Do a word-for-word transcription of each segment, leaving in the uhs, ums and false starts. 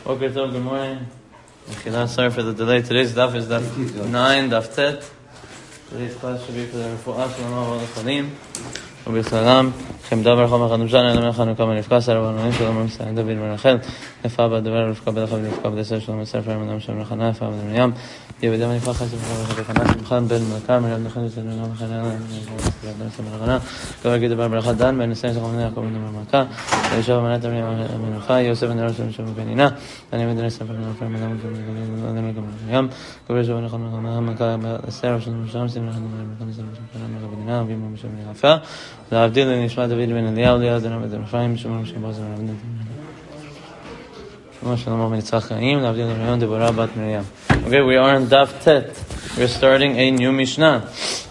Okay, so good morning. Okay, sorry for the delay. Today's daf is daf nine, daf tet. Today's class should be for the Refuah Shalom Chalim. Rabbi Salam, Shem Davar Chom Echad Mshan, Elam Echad Nukam Nifka, Sarah Banonim Shalom Msa, David Merachel, Nefa Badavar Rivka Badachav Nifka B'Deser Shalom Eser Fer Madam Shem Rechana, Nefa B'Dem Miriam, Yehuda Nifka Chassid B'Chava B'Chana, Shimchan Ben Melkar, Miriam Nechad Yisrael Miriam Chana, Miriam Nefsa B'Chana, Gavar Gid Bar Berachad Dan, Ben Nisay Shachom Nea Yaakov Ben Mermaka, Yeshua Manat Miriam Menucha, Yosef Ben Rosh Ben Shem Ben Ina, Dani Ben Nisay Fer Madam Fer Madam Shem Miriam, Gavar Yeshua Ben Echad Miriam Maka, Eser Shalom Shem Sim Miriam Miriam Shem Miriam Miriam Miriam Shem Miriam Miriam להבדיל לנשמע דוד בן אליהו ליד בן רפאים שמעון שבוז ורבנית שמעון שלמה בן יצחק חיים להבדיל לריון דבורה בת מרים. Okay, we are in Daf Tet. We're starting a new Mishnah.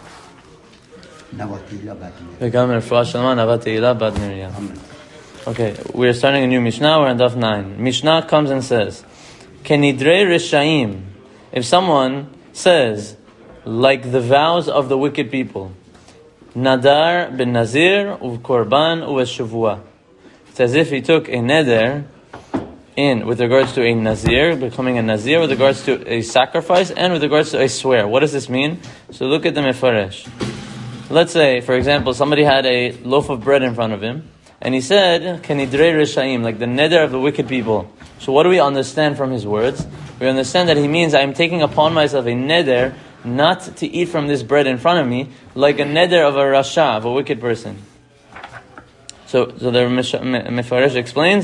וגם רפואה שלמה נאוות תהילה בת מרים. Okay, we are starting a new Mishnah. We're in Daf nine. Mishnah comes and says, Kenidrei Rishaim. If someone says, like the vows of the wicked people, Nadar ben Nazir uv Korban uv Shavua. It's as if he took a neder in with regards to a Nazir, becoming a Nazir, with regards to a sacrifice, and with regards to a swear. What does this mean? So look at the Mefaresh. Let's say, for example, somebody had a loaf of bread in front of him, and he said, Kanidrei Rishaim, like the neder of the wicked people. So what do we understand from his words? We understand that he means, I am taking upon myself a neder not to eat from this bread in front of me, like a neder of a rasha, of a wicked person. So, so the Mefaresh explains,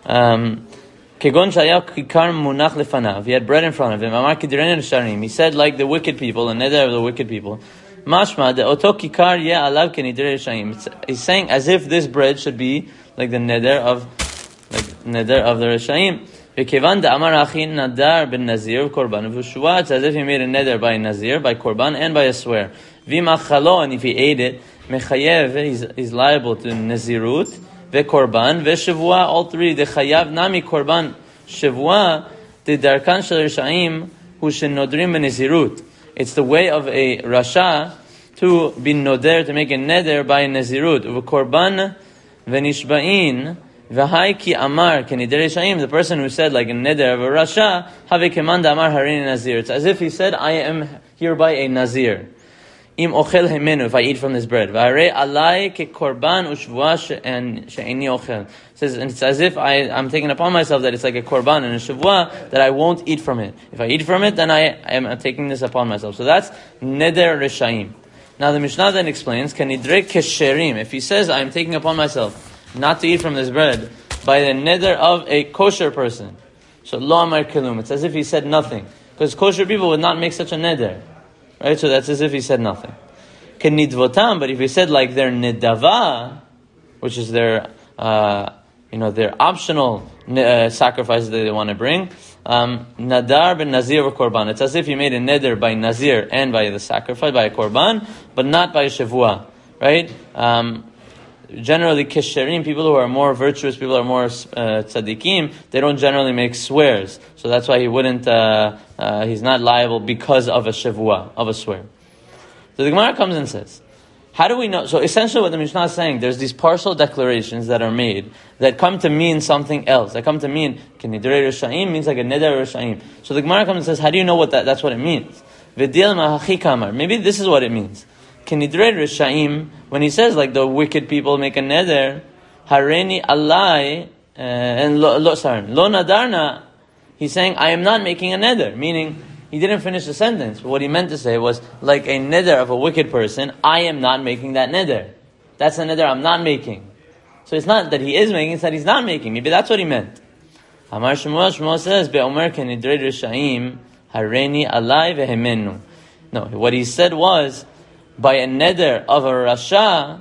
um, Kegon shayav kikar munach lefanav. He had bread in front of him. Amar kidireni risharim. He said, like the wicked people, a neder of the wicked people. Mashma de oto kikar ye alav kenidrei rishaim. He's saying as if this bread should be like the neder of, like neder of the rishaim. V'kevan da'amar achin nadar ben Nazir korban v'shua. It's as if he made a neder by a Nazir, by korban, and by a swear. V'machalo, and if he ate it, mechayev, he's, he's liable to Nazirut, v'korban, v'shavua, all three, the chayav nami korban, shavua, the darkan shel rishaim, hu shenodrim b'Nazirut. It's the way of a rasha to be noder, to make a neder by a Nazirut. V'korban, v'nishba'in, V'hai ki amar kenidrei rishaim, the person who said like a neder of a rasha, have kemanda amar harini nazir. It's as if he said, I am hereby a nazir. Im ochel hemenu, if I eat from this bread. V'harei alai ke korban u'shvua and she'eni ochel. It says, and it's as if I, I'm taking upon myself that it's like a korban and a shavua, that I won't eat from it. If I eat from it, then I, I am taking this upon myself. So that's neder rishaim. Now the Mishnah then explains, kenidrei kesherim. If he says, I am taking upon myself not to eat from this bread by the neder of a kosher person. So lo amar kelum. It's as if he said nothing. Because kosher people would not make such a neder. Right? So that's as if he said nothing. Kenidvotam, but if he said like their nedava, which is their, uh, you know, their optional uh, sacrifices that they want to bring, um, nadar ben Nazir or korban. It's as if he made a neder by Nazir and by the sacrifice, by a korban, but not by a shavua. Right? Um, Generally, kesherim, people who are more virtuous, people who are more uh, tzaddikim, they don't generally make swears. So that's why he wouldn't, uh, uh, he's not liable because of a shavua, of a swear. So the Gemara comes and says, how do we know? So essentially what the Mishnah is saying, there's these partial declarations that are made that come to mean something else. That come to mean, kenidrei rishaim means like a neder rishaim. So the Gemara comes and says, how do you know what that, that's what it means? V'dil mahachi kamar. Maybe this is what it means. Kenidrei rishaim, when he says like the wicked people make a neder, hareni alai, uh, and lo, lo, sorry, lo nadarna, he's saying, I am not making a neder, meaning, he didn't finish the sentence. What he meant to say was, like a neder of a wicked person, I am not making that neder. That's a neder I'm not making. So it's not that he is making, it's that he's not making. Maybe that's what he meant. Amar Shmuel, Shmuel says, be'omer kenidrei rishaim, hareni alai vehemenu. No, what he said was, by a neder of a rasha,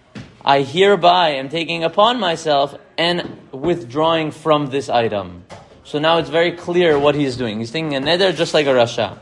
I hereby am taking upon myself and withdrawing from this item. So now it's very clear what he's doing. He's taking a neder just like a rasha.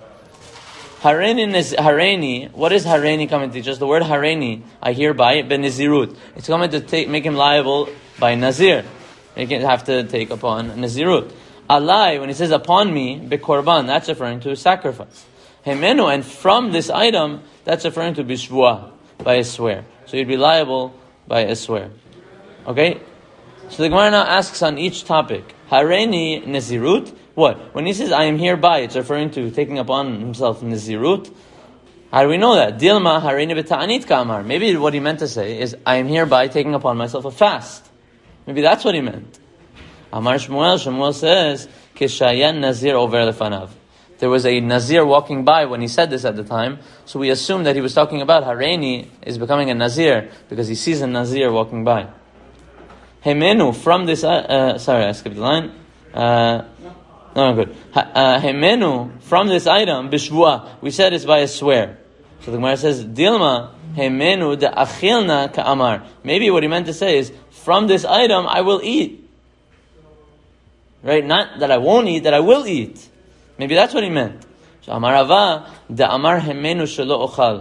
Hareni is hareni. What is hareni coming to teach us? The word hareni, I hereby, benizirut. It's coming to take, make him liable by nazir. He can have to take upon nazirut. Alai, when he says upon me, bekorban, that's referring to sacrifice. Hemenu, and from this item, that's referring to bishvua, by a swear. So you'd be liable by a swear. Okay? So the Gemara now asks on each topic. Hareini Nezirut. What? When he says, I am hereby, it's referring to taking upon himself Nezirut. How do we know that? Dilma Hareini B'ta'anit Ka'amar. Maybe what he meant to say is, I am hereby taking upon myself a fast. Maybe that's what he meant. Amar Shmuel, Shmuel says, Kishayan Nazir over lefanav. There was a Nazir walking by when he said this at the time, so we assume that he was talking about Hareini is becoming a Nazir because he sees a Nazir walking by. Hemenu, from this, uh, uh, sorry, I skipped the line. Uh, no, no, good. Uh, Hemenu, from this item, bishvua, we said it's by a swear. So the Gemara says, Dilma, Hemenu de achilna ka'amar. Maybe what he meant to say is, from this item I will eat. Right? Not that I won't eat, that I will eat. Maybe that's what he meant. So Amar Rava, de Amar Hemenu shelo ochal.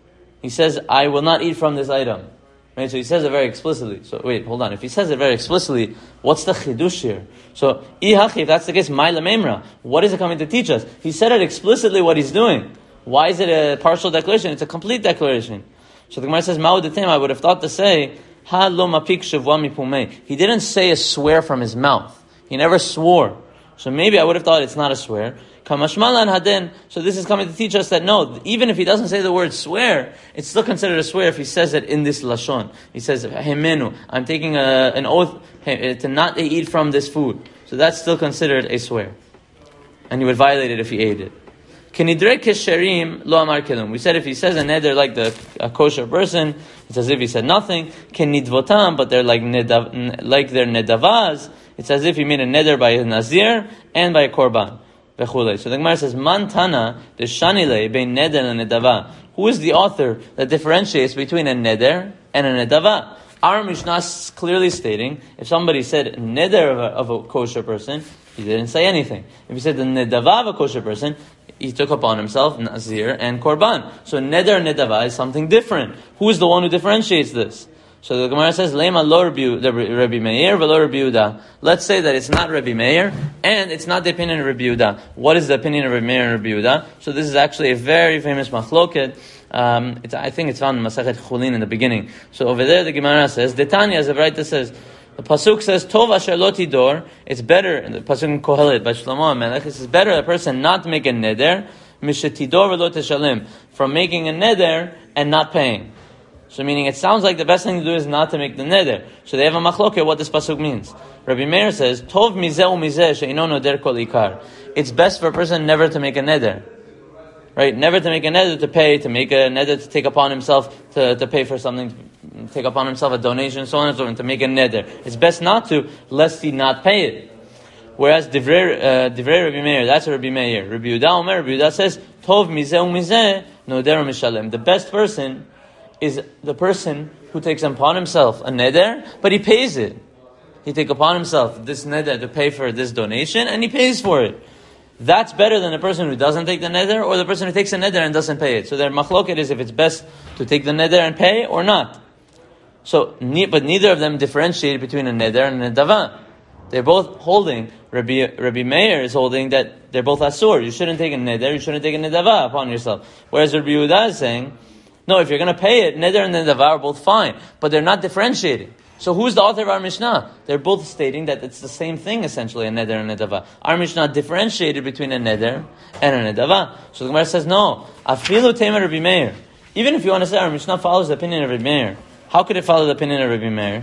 He says, I will not eat from this item. Right? So he says it very explicitly. So wait, hold on. If he says it very explicitly, what's the chidush here? So, ihachi, if that's the case, ma'ila memra. What is it coming to teach us? He said it explicitly what he's doing. Why is it a partial declaration? It's a complete declaration. So the Gemara says, ma'u detem, I would have thought to say, ha lo mapik shavua mipumei. He didn't say a swear from his mouth. He never swore. So maybe I would have thought it's not a swear. Kamashmalan hadin. So this is coming to teach us that no, even if he doesn't say the word swear, it's still considered a swear if he says it in this lashon. He says, Hemenu, I'm taking a, an oath to not eat from this food. So that's still considered a swear. And he would violate it if he ate it. Kenidre kesherim lo amar kelum. We said if he says a neder like the a kosher person, it's as if he said nothing. Kenidvotam, but they're like nedav, like their nedavaz. It's as if he made a neder by a nazir and by a korban. So the Gemara says, Man tana the shanile bein neder and nedava. Who is the author that differentiates between a neder and a nedava? Our Mishnah is clearly stating, if somebody said neder of a, of a kosher person, he didn't say anything. If he said the nedava of a kosher person, he took upon himself nazir and korban. So neder and nedava is something different. Who is the one who differentiates this? So the Gemara says, Lema lo Rabbi Meir v'lo Rabbi Yehuda. Let's say that it's not Rabbi Meir, and it's not the opinion of Rabbi Yehuda. What is the opinion of Rabbi Meir and Rabbi Yehuda? So this is actually a very famous machloket. Um, it's, I think it's found in Masachet Chulin in the beginning. So over there the Gemara says, Detanya, as the writer says, the Pasuk says, Tov asher lo tidor, it's better, in the Pasuk in Kohelet, by Shlomo HaMelech, it's better a person not to make a neder, mishetidor v'lo teshalim, from making a neder and not paying. So meaning it sounds like the best thing to do is not to make the neder. So they have a machloket what this pasuk means. Rabbi Meir says, Tov mizeh u'mizeh she'ino noder kol ikar. It's best for a person never to make a neder. Right? Never to make a neder to pay, to make a neder to take upon himself, to, to pay for something, to take upon himself a donation, so on and so on, to make a neder. It's best not to, lest he not pay it. Whereas Divrei uh, Divrei Rabbi Meir, that's Rabbi Meir. Rabbi Yehuda Omer, Rabbi Yehuda says, Tov mizeh u'mizeh noder mishalem. The best person is the person who takes upon himself a neder, but he pays it. He takes upon himself this neder to pay for this donation, and he pays for it. That's better than the person who doesn't take the neder, or the person who takes a neder and doesn't pay it. So their machloket is if it's best to take the neder and pay, or not. So, but neither of them differentiate between a neder and a nedava. They're both holding, Rabbi, Rabbi Meir is holding that they're both asur. You shouldn't take a neder, you shouldn't take a nedava upon yourself. Whereas Rabbi Yehuda is saying, no, if you're going to pay it, neder and nedava are both fine, but they're not differentiating. So who's the author of our Mishnah? They're both stating that it's the same thing, essentially, a neder and nedava. Our Mishnah differentiated between a neder and a nedava. So the Gemara says, no, afilu tema Rabbi Meir. Even if you want to say our Mishnah follows the opinion of Rabbi Meir, how could it follow the opinion of Rabbi Meir?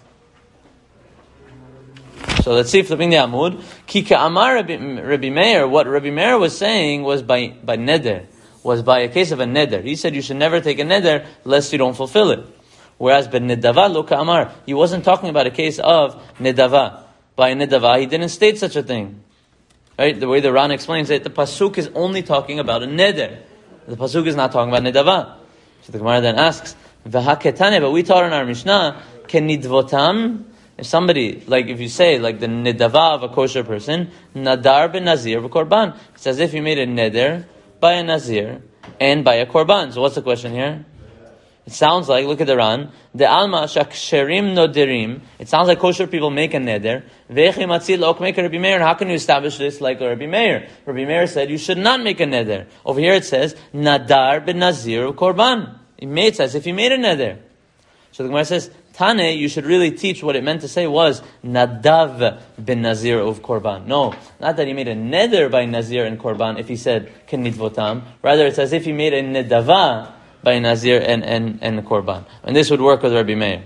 So let's see, flipping the Amud. Ki ka'amar Rabbi Meir, what Rabbi Meir was saying was by, by neder. Was by a case of a neder. He said you should never take a neder lest you don't fulfill it. Whereas by nedava lo ka'amar, he wasn't talking about a case of nedava. By nedava, he didn't state such a thing. Right? The way the Ran explains it, the pasuk is only talking about a neder. The pasuk is not talking about nedava. So the Gemara then asks, v'haketane, but we taught in our Mishnah, ken nidvotam, if somebody, like if you say, like the nedava of a kosher person, nadar ben nazir v'korban. It's as if you made a neder by a nazir and by a korban. So what's the question here? It sounds like, look at the Ran, the alma shaksherim nodirim. It sounds like kosher people make a neder. Ve'echi matzil ok make a Rabbi Meir. How can you establish this like a Rabbi Meir? Rabbi Meir said you should not make a neder. Over here it says nadar ben nazir korban. It made as if he made a neder. So the Gemara says Tane, you should really teach what it meant to say was Nadav ben Nazir of Korban. No, not that he made a neder by Nazir and Korban if he said Kenidvotam. Rather, it's as if he made a nedava by Nazir and, and, and Korban. And this would work with Rabbi Meir.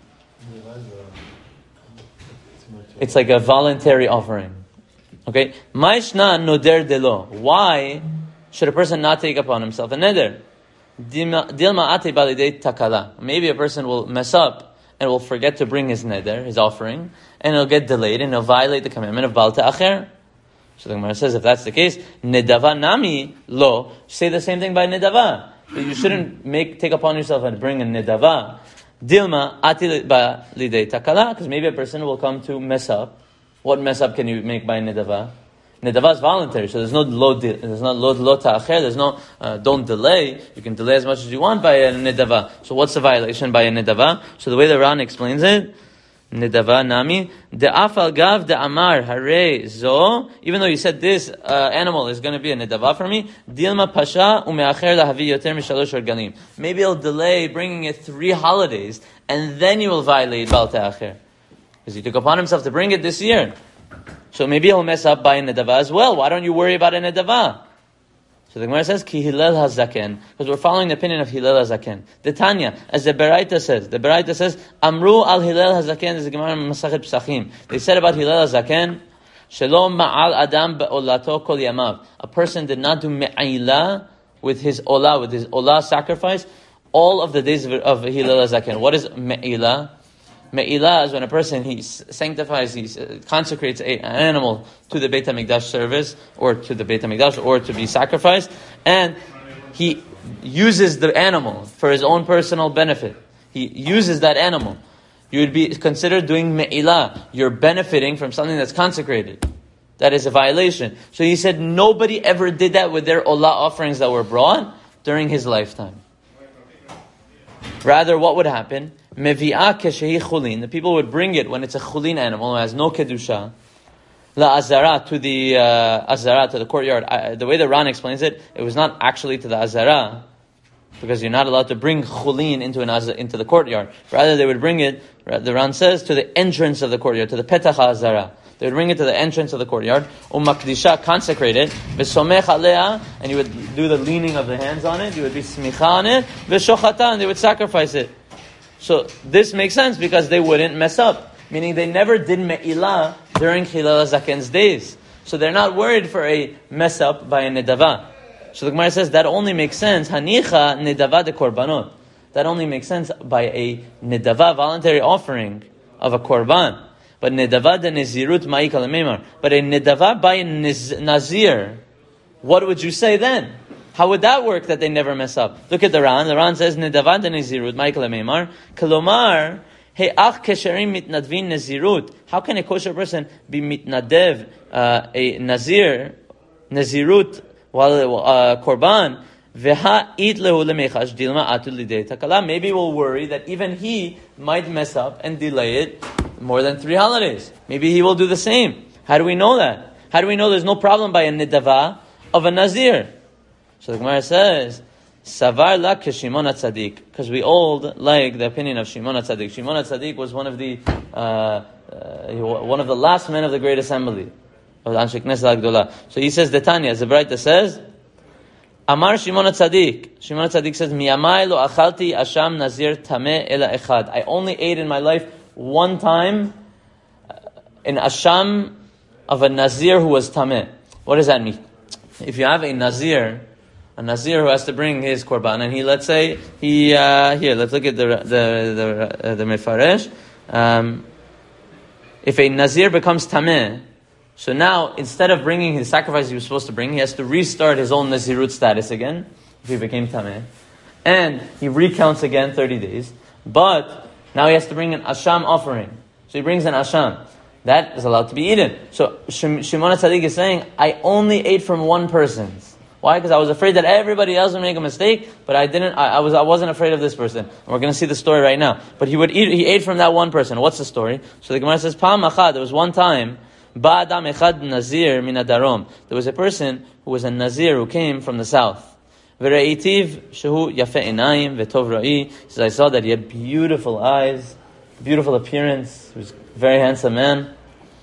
It's like a voluntary offering. Okay? Maishna noder delo. Why should a person not take upon himself a neder? Dilma ate balidei takala. Maybe a person will mess up and will forget to bring his neder, his offering, and it'll get delayed and it'll violate the commandment of Baal Ta'acher. So the Gemara says, if that's the case, nedava nami lo. Say the same thing by nedava. But you shouldn't make take upon yourself and bring a nedava. Dilma ate balidei takala, because maybe a person will come to mess up. What mess up can you make by nedava? Nedava is voluntary, so there's no lo, there's not lo, lo ta'acher, there's no, uh, don't delay. You can delay as much as you want by a nedava. So what's the violation by a nedava? So the way the Ran explains it, nedava nami, de'afal gav de'amar hare zo, even though you said this uh, animal is going to be a nedava for me, dilma pasha u'me'acher lahavi yoter mishalosh orgalim. Maybe he'll delay bringing it three holidays, and then you will violate Baal Ta'acher. Because he took upon himself to bring it this year. So maybe he'll mess up by a nedava as well. Why don't you worry about a nedava? So the Gemara says, Ki Hillel HaZaken, because we're following the opinion of Hillel HaZaken. The Tanya, as the Beraita says, the Beraita says, Amru al Hillel HaZaken, is the Gemara Masachet Psachim. They said about Hillel HaZaken, Shalom ma'al adam be'olato kol yamav. A person did not do me'ila with his olah, with his olah sacrifice, all of the days of, of Hillel HaZaken. What is me'ila? Me'ilah is when a person, he sanctifies, he consecrates a, an animal to the Beit HaMikdash service, or to the Beit HaMikdash, or to be sacrificed, and he uses the animal for his own personal benefit. He uses that animal. You would be considered doing Me'ilah. You're benefiting from something that's consecrated. That is a violation. So he said nobody ever did that with their Olah offerings that were brought during his lifetime. Rather, what would happen? Mevi'ah keshehi chulin. The people would bring it when it's a chulin animal, who has no kedusha, la azara, to the uh, azara, to the courtyard. I, the way the Ran explains it, it was not actually to the azara, because you're not allowed to bring chulin into an azara, into the courtyard. Rather, they would bring it, the Ran says, to the entrance of the courtyard, to the petach azara. They would bring it to the entrance of the courtyard, umakdisha, consecrate it, v'somech alea, and you would do the leaning of the hands on it, you would be smicha on it, v'shochata, and they would sacrifice it. So this makes sense because they wouldn't mess up. Meaning they never did me'ilah during Hillel HaZaken's days. So they're not worried for a mess up by a nedava. So the Gemara says that only makes sense. Hanicha nedava de korbanot. That only makes sense by a nedava, voluntary offering of a korban. But nedava de nezirut ma'ika lememar. But a nedava by a nazir, what would you say then? How would that work that they never mess up? Look at the Ran. The Ran says, Nedavad nezirut, Michael Meimar. Kalomar, hey ach kesherim mitnadvin nezirut. How can a kosher person be mitnadev, uh, a nazir, nezirut, while uh, korban? Veha it lehu lemechash dilma atul lidei takala. Maybe we'll worry that even he might mess up and delay it more than three holidays. Maybe he will do the same. How do we know that? How do we know there's no problem by a nedava of a nazir? So the Gemara says, Savar la Shimon HaTzadik, because we old like the opinion of Shimon HaTzadik. Shimon HaTzadik was one of the uh, uh, one of the last men of the Great Assembly of the Anshe Knesset HaGdolah. So he says, the Tanya, as the Beraita says, Amar Shimon HaTzadik. Shimon HaTzadik says, Miyamai lo achalti asham nazir tameh ela echad. I only ate in my life one time an asham of a nazir who was tameh. What does that mean? If you have a nazir, a nazir who has to bring his korban, and he, let's say, he, uh, here, let's look at the, the, the, uh, the Mefaresh. Um, if a nazir becomes tameh, so now, instead of bringing his sacrifice he was supposed to bring, he has to restart his own nazirut status again, if he became tameh. And he recounts again thirty days. But, now he has to bring an asham offering. So he brings an asham. That is allowed to be eaten. So, Shimon HaTzadik is saying, I only ate from one person's. Why? Because I was afraid that everybody else would make a mistake, but I didn't. I, I was. I wasn't afraid of this person. And we're going to see the story right now. But he would eat. He ate from that one person. What's the story? So the Gemara says, "Pam achad." There was one time, Ba'adam echad nazir min hadarom. There was a person who was a nazir who came from the south. V're'itiv shehu yafe einayim v'tov ra'i. He says, I saw that he had beautiful eyes beautiful appearance. He was a very handsome man.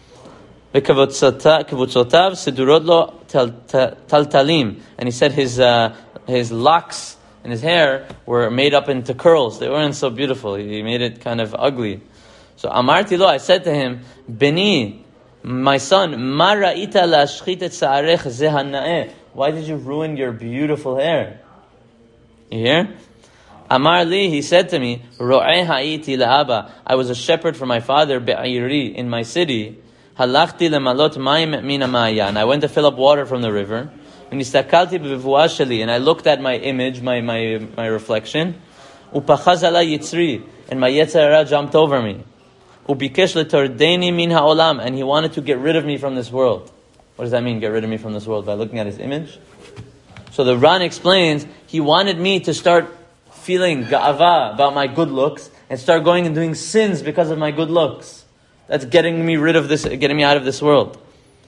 V'kavotzotav sedurot lo taltalim. And he said his uh, his locks and his hair were made up into curls. They weren't so beautiful. He made it kind of ugly. So amarti lo, I said to him, Beni, my son, ma ra'ita la'ashchit et sa'arech zeh hana'eh. Why did you ruin your beautiful hair? You hear? Amar li, he said to me, Ro'eh ha'iti la'aba. I was a shepherd for my father, be'ayri, in my city. Halachti lemalot mayim min ha'ma'aya. And I went to fill up water from the river. And istakalti b'vua sheli. And I looked at my image, my my my reflection. Upachaz ala yitzri. And my yetzer hara jumped over me. Ubikesh letordeni min ha'olam. And he wanted to get rid of me from this world. What does that mean, get rid of me from this world? By looking at his image? So the Ran explains, he wanted me to start feeling ga'ava about my good looks and start going and doing sins because of my good looks. That's getting me rid of this, getting me out of this world.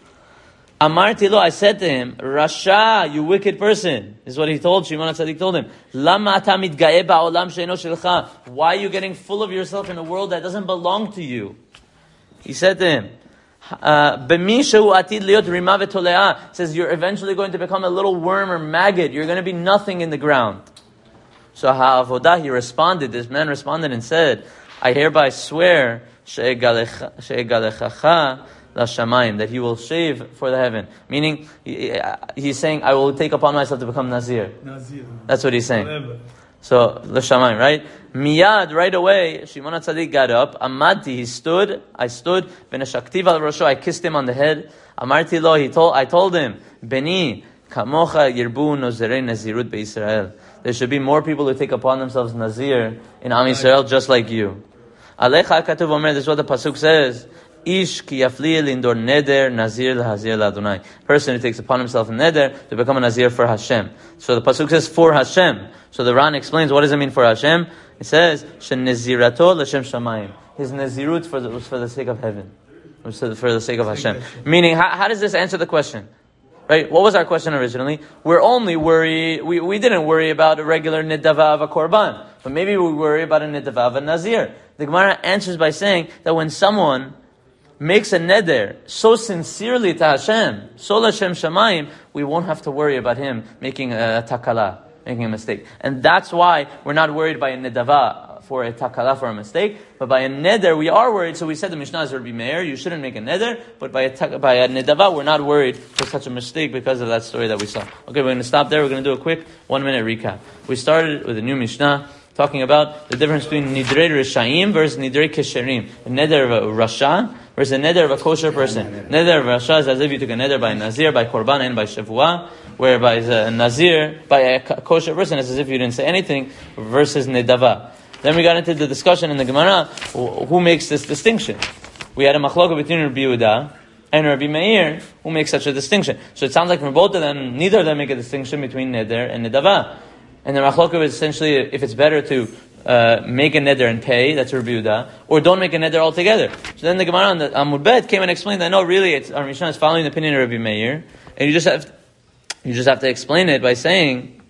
Amarti lo, I said to him, Rasha, you wicked person. This is what he told, Shimon HaTzadik told him. Lama ata mitgaeh ba'olam she'eno shelcha. Why are you getting full of yourself in a world that doesn't belong to you? He said to him, B'mi shehu atid liot rima v'toleah. Says you're eventually going to become a little worm or maggot. You're going to be nothing in the ground. So ha'avodah, he responded, this man responded and said, I hereby swear she'egalechacha l'shamayim, that he will shave for the heaven. Meaning, he, he's saying, I will take upon myself to become Nazir. Nazir. That's what he's saying. Forever. So, l'shamayim, right? Miyad, right away, Shimon HaTzadik got up. Amadti, he stood. I stood. V'neshaktiv al rosho, I kissed him on the head. Amarti lo, he told, I told him, Beni, kamocha yirbu nozerei nazirut be'Yisrael. There should be more people who take upon themselves Nazir in Am Yisrael, just like you. Alecha katuv omer, this is what the pasuk says. Ish ki yafli lindor neder nazir l'hazir l'Adonai. Person who takes upon himself a neder to become a nazir for Hashem. So the pasuk says for Hashem. So the Ran explains, what does it mean for Hashem? It says shenezirato l'shem shamayim. His nazirut for the, was for the sake of heaven, was for the sake of Hashem. Meaning, how, how does this answer the question? Right? What was our question originally? We're only worried, we, we didn't worry about a regular nidava of a korban, but maybe we worry about a nidava of a nazir. The Gemara answers by saying that when someone makes a neder so sincerely to Hashem, so l'shem shamayim, we won't have to worry about him making a takala, making a mistake. And that's why we're not worried by a nidava for a takala, for a mistake, but by a neder we are worried. So we said the Mishnah is Rabbi Meir, you shouldn't make a neder, but by a, by a nidava we're not worried for such a mistake because of that story that we saw. Okay, we're going to stop there. We're going to do a quick one minute recap. We started with a new Mishnah, talking about the difference between nidrei rishayim versus nidrei kesherim. A neder of a rasha versus a neder of a kosher person. Neder of a rasha is as if you took a neder by a nazir, by korban, and by shavua, whereby a nazir, by a kosher person, it's as if you didn't say anything, versus nedava. Then we got into the discussion in the Gemara, who makes this distinction? We had a machloka between Rabbi Yehuda and Rabbi Meir, who makes such a distinction. So it sounds like from both of them, neither of them make a distinction between neder and nedava. And the machloka is essentially if it's better to uh, make a neder and pay, that's Rabbi Yehuda, or don't make a neder altogether. So then the Gemara on the Amud Bet came and explained that no, really, it's, our Mishnah is following the opinion of Rabbi Meir, and you just have you just have to explain it by saying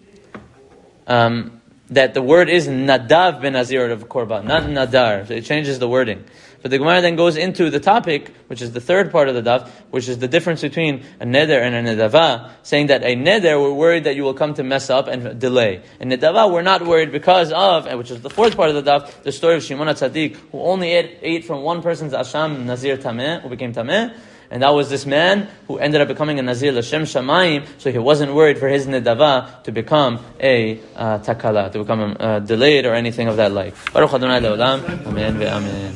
um, that the word is nadav ben nazir of korban, not nadar. So it changes the wording. But the Gemara then goes into the topic, which is the third part of the daf, which is the difference between a neder and a nedava, saying that a neder, we're worried that you will come to mess up and delay. And nedava, we're not worried because of, which is the fourth part of the daf, the story of Shimon HaTzadik, who only ate, ate from one person's asham, nazir tameh, who became tameh, and that was this man who ended up becoming a nazir l'shem shamayim, so he wasn't worried for his nedava to become a uh, takala, to become uh, delayed or anything of that like. Baruch Adonai le'olam, amen ve'amen.